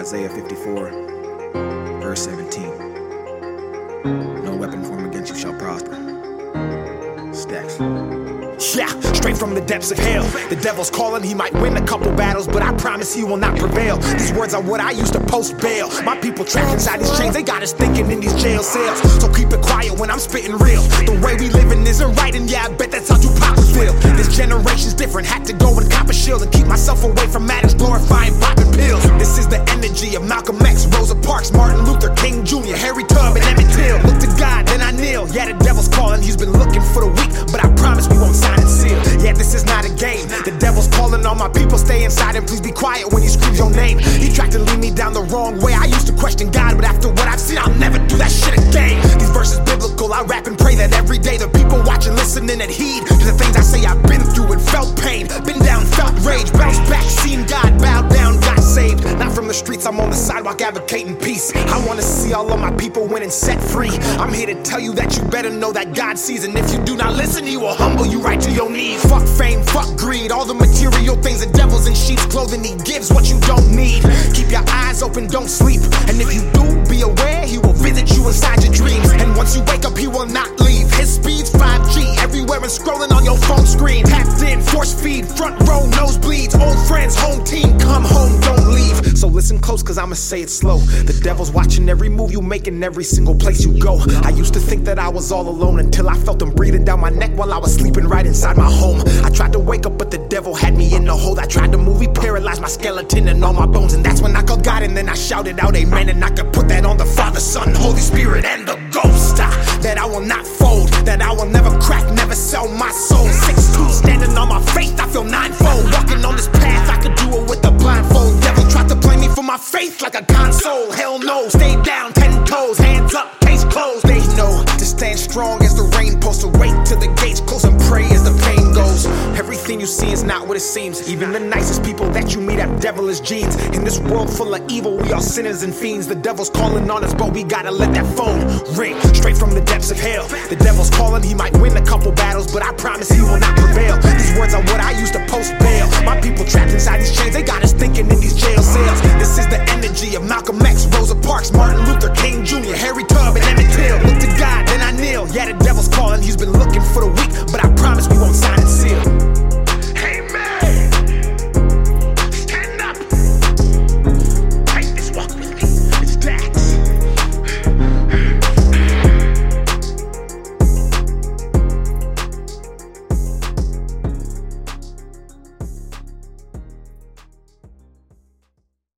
Isaiah 54, verse 17. No weapon formed against you shall prosper. Stacks. Yeah, straight from the depths of hell. The devil's calling, he might win a couple battles, but I promise he will not prevail. These words are what I used to post bail. My people trapped inside these chains, they got us thinking in these jail cells. So keep it quiet when I'm spitting real. The way we living isn't right, and yeah, I bet that's how Tupac would feel. This generation's different, had to go and cop a shield and keep myself away from matters glorifying popping pills. This is the energy of Malcolm X, Rosa Parks, Martin Luther King Jr., Harry Tubman, and Emmett Till. Look to God, then I kneel. Yeah, the devil's calling, he's been looking for the weak, but I promise we won't sign and seal. Yeah, this is not a game. The devil's calling all my people, stay inside and please be quiet when he screams your name. He tried to lead me down the wrong way. I used to question God, but after what I've seen, I'll never do that shit again. These verses biblical, I rap and pray that every day the people watching, listening, and heed to the things I say. I've been through and felt pain, been down, felt rage, bounced back, seen God, bowed down, got saved. Not from the streets, I'm on the sidewalk advocating peace. I wanna see all of my people win and set free. I'm here to tell you that you better know that God sees, and if you do not listen, he will humble you right to your knees. Fuck fame, fuck greed, all the material things. The devil's in sheep's clothing, he gives what you don't need. Keep your eyes open, don't sleep, and if you do, be aware, he will visit you inside your dreams. And once you wake up, he will not leave. His speed's 5G, everywhere and scrolling on your phone screen. Tapped in, force feed, front row, nosebleeds. Old friends, home team, come home, don't leave. So listen close, cause I'ma say it slow. The devil's watching every move you make in every single place you go. I used to think that I was all alone until I felt him breathing down my neck while I was sleeping right inside my home. I tried to wake up, but the devil had me in the hold. I tried to move, he paralyzed my skeleton and all my bones. And that's when I called God, and then I shouted out amen. And I could put that on the Father, Son, Holy Spirit, and the Ghost. That I will not fold, that I will never crack, never sell my soul. 6'2", standing on my faith, I feel ninefold. Walking on this path, I could do it with a blindfold. Devil tried to blame me for my faith like a console. Hell no, stay down, 10 toes, hands up, case closed. They know to stand strong as the rain post, to wait till the gates close and pray as the pain goes. Everything you see is not what it seems. Even the nicest people that you meet have devilish genes. In this world full of evil, we are sinners and fiends. The devil's calling on us, but we gotta let that phone ring. Straight from the depths of hell. The devil's calling, he might win a couple battles, but I promise he will not prevail. These words are what I used to post bail. My people trapped inside these chains, they got us thinking in these jail cells. This is the energy of Malcolm X, Rosa Parks, Martin Luther King Jr., Harry Tubman, and Emmett Till. Look to God, then I kneel. Yeah, the devil's calling, he's been looking for the weak,